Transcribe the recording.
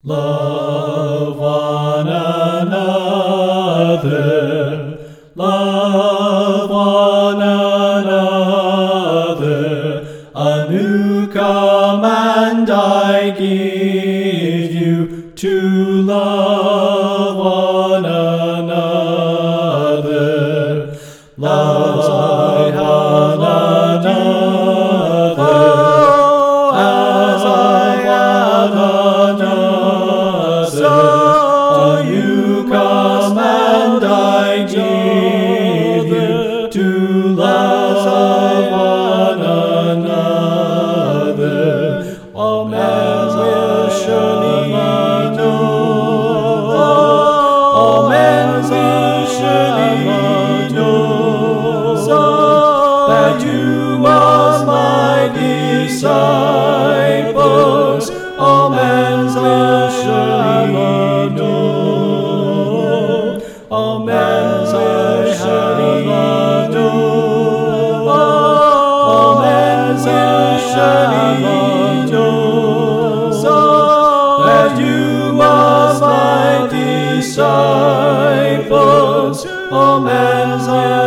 Love one another, love one another. A new command I give you, to love one another. Love one another, as I have another. A new command I give you, to love one another. All men will surely know, all men will surely know, that you are my disciples. All men will surely know, all men will surely know, all men will surely know, that you are my disciples. All men will